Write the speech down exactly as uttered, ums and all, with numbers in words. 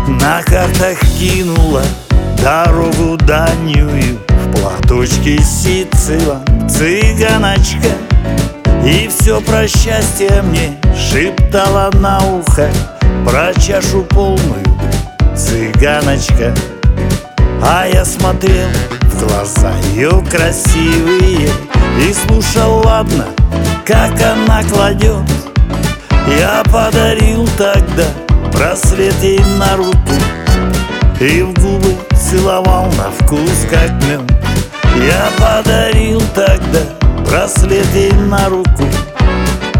На картах кинула дорогу дальнюю, в платочке ситцевом цыганочка. И все про счастье мне шептала на ухо, про чашу полную цыганочка. А я смотрел в глаза ее красивые и слушал, ладно, как она кладет. Я подарил тогда браслет ей на руку и в губы целовал на вкус, как мед. Я подарил тогда браслет ей на руку